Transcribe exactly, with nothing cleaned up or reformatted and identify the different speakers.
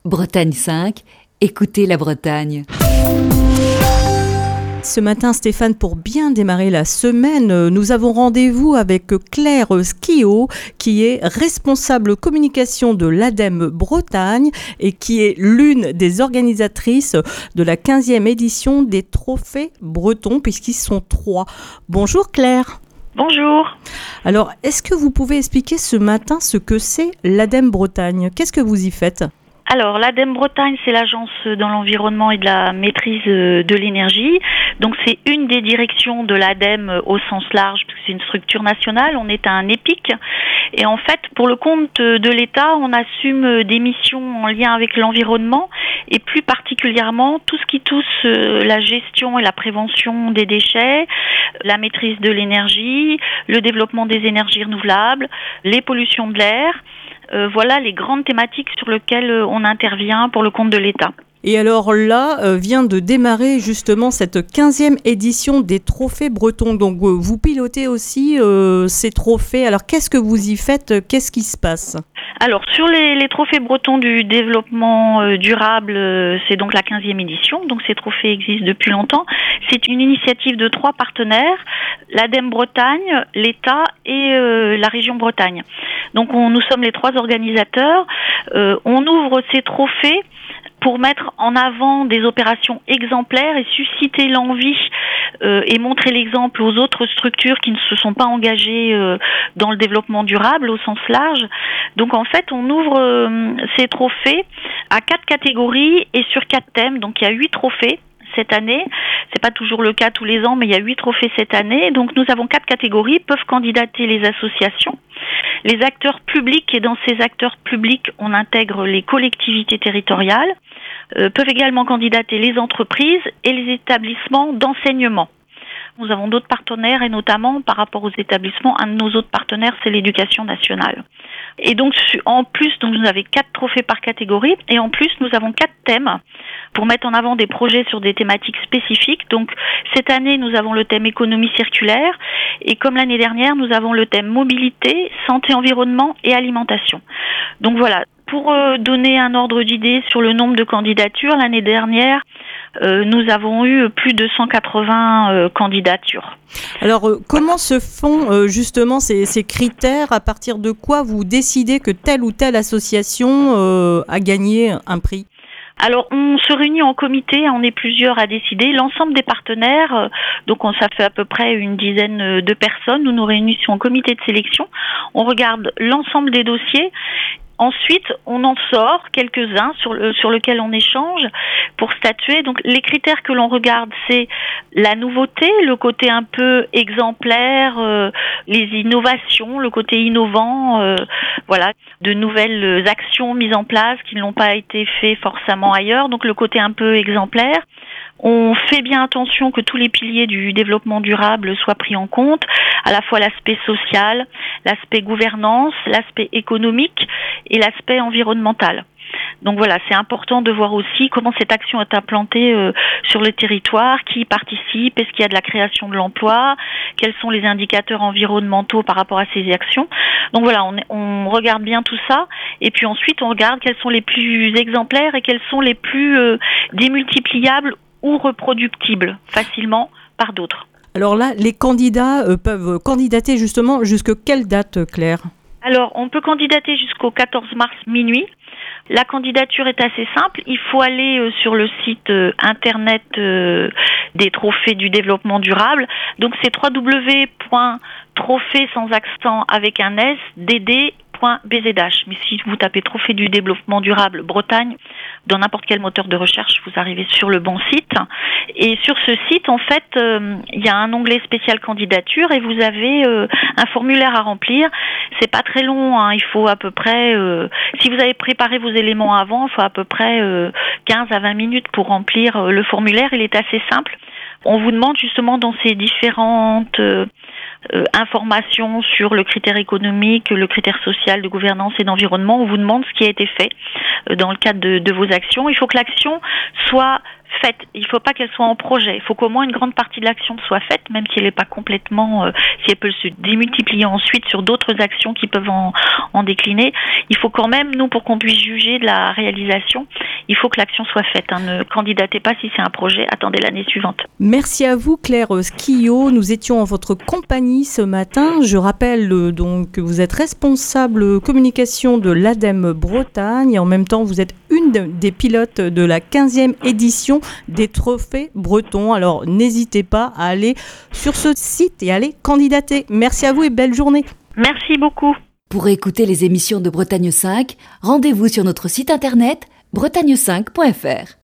Speaker 1: Bretagne cinq, écoutez la Bretagne.
Speaker 2: Ce matin, Stéphane, pour bien démarrer la semaine, nous avons rendez-vous avec Claire Skio, qui est responsable communication de l'ADEME Bretagne et qui est l'une des organisatrices de la quinzième édition des Trophées Bretons, puisqu'ils sont trois. Bonjour Claire.
Speaker 3: Bonjour.
Speaker 2: Alors, est-ce que vous pouvez expliquer ce matin ce que c'est l'ADEME Bretagne ? Qu'est-ce que vous y faites ?
Speaker 3: Alors, l'ADEME Bretagne, c'est l'agence dans l'environnement et de la maîtrise de l'énergie. Donc, c'est une des directions de l'ADEME au sens large, parce que c'est une structure nationale. On est un EPIC. Et en fait, pour le compte de l'État, on assume des missions en lien avec l'environnement et plus particulièrement tout ce qui touche la gestion et la prévention des déchets, la maîtrise de l'énergie, le développement des énergies renouvelables, les pollutions de l'air. Euh, voilà les grandes thématiques sur lesquelles on intervient pour le compte de l'État.
Speaker 2: Et alors là, euh, vient de démarrer justement cette quinzième édition des Trophées Bretons. Donc euh, vous pilotez aussi euh, ces trophées. Alors qu'est-ce que vous y faites ? Qu'est-ce qui se passe ?
Speaker 3: Alors sur les, les Trophées Bretons du développement euh, durable, euh, c'est donc la quinzième édition. Donc ces trophées existent depuis longtemps. C'est une initiative de trois partenaires, l'ADEME Bretagne, l'État et euh, la région Bretagne. Donc on, nous sommes les trois organisateurs. Euh, on ouvre ces trophées pour mettre en avant des opérations exemplaires et susciter l'envie euh, et montrer l'exemple aux autres structures qui ne se sont pas engagées euh, dans le développement durable au sens large. Donc en fait, on ouvre euh, ces trophées à quatre catégories et sur quatre thèmes. Donc il y a huit trophées cette année. C'est pas toujours le cas tous les ans, mais il y a huit trophées cette année. Donc nous avons quatre catégories. Peuvent candidater les associations, les acteurs publics, et dans ces acteurs publics, on intègre les collectivités territoriales, euh, peuvent également candidater les entreprises et les établissements d'enseignement. Nous avons d'autres partenaires et notamment par rapport aux établissements, un de nos autres partenaires, c'est l'éducation nationale. Et donc en plus, donc, vous avez quatre trophées par catégorie et en plus nous avons quatre thèmes pour mettre en avant des projets sur des thématiques spécifiques. Donc cette année, nous avons le thème économie circulaire et comme l'année dernière, nous avons le thème mobilité, santé, environnement et alimentation. Donc voilà, pour euh, donner un ordre d'idée sur le nombre de candidatures, l'année dernière, euh, nous avons eu plus de cent quatre-vingts euh, candidatures.
Speaker 2: Alors euh, comment se font euh, justement ces, ces critères ? À partir de quoi vous décidez que telle ou telle association euh, a gagné un prix ?
Speaker 3: Alors, on se réunit en comité, on est plusieurs à décider. L'ensemble des partenaires, donc on, ça fait à peu près une dizaine de personnes, nous nous réunissons en comité de sélection. On regarde l'ensemble des dossiers. Ensuite, on en sort quelques-uns sur, le, sur lesquels on échange pour statuer. Donc, les critères que l'on regarde, c'est la nouveauté, le côté un peu exemplaire, euh, les innovations, le côté innovant, euh, voilà, de nouvelles actions mises en place qui n'ont pas été faites forcément ailleurs. Donc, le côté un peu exemplaire. On fait bien attention que tous les piliers du développement durable soient pris en compte, à la fois l'aspect social, l'aspect gouvernance, l'aspect économique et l'aspect environnemental. Donc voilà, c'est important de voir aussi comment cette action est implantée euh, sur le territoire, qui y participe, est-ce qu'il y a de la création de l'emploi, quels sont les indicateurs environnementaux par rapport à ces actions. Donc voilà, on, on regarde bien tout ça et puis ensuite on regarde quels sont les plus exemplaires et quels sont les plus euh, démultipliables ou reproductibles facilement par d'autres.
Speaker 2: Alors là, les candidats euh, peuvent candidater justement jusqu'à quelle date, Claire ?
Speaker 3: Alors, on peut candidater jusqu'au quatorze mars minuit. La candidature est assez simple. Il faut aller euh, sur le site euh, internet euh, des trophées du développement durable. Donc, c'est w w w point trophée sans accent avec un S, D D point B Z H. Mais si vous tapez Trophée du développement durable Bretagne, dans n'importe quel moteur de recherche, vous arrivez sur le bon site. Et sur ce site, en fait, euh, il y a un onglet spécial candidature et vous avez euh, un formulaire à remplir. C'est pas très long, hein. Il faut à peu près, euh, si vous avez préparé vos éléments avant, il faut à peu près euh, quinze à vingt minutes pour remplir euh, le formulaire. Il est assez simple. On vous demande justement dans ces différentes euh, euh, information sur le critère économique, le critère social, de gouvernance et d'environnement. On vous demande ce qui a été fait euh, dans le cadre de, de vos actions. Il faut que l'action soit faite. Il ne faut pas qu'elle soit en projet. Il faut qu'au moins une grande partie de l'action soit faite, même si elle n'est pas complètement, euh, si elle peut se démultiplier ensuite sur d'autres actions qui peuvent en, en décliner. Il faut quand même, nous, pour qu'on puisse juger de la réalisation, il faut que l'action soit faite. Hein. Ne candidatez pas si c'est un projet, attendez l'année suivante.
Speaker 2: Merci à vous, Claire Skio. Nous étions en votre compagnie ce matin. Je rappelle euh, donc que vous êtes responsable communication de l'ADEME Bretagne et en même temps, vous êtes une de, des pilotes de la quinzième édition des trophées bretons. Alors, n'hésitez pas à aller sur ce site et aller candidater. Merci à vous et belle journée.
Speaker 3: Merci beaucoup.
Speaker 1: Pour écouter les émissions de Bretagne cinq, rendez-vous sur notre site internet bretagne cinq point f r.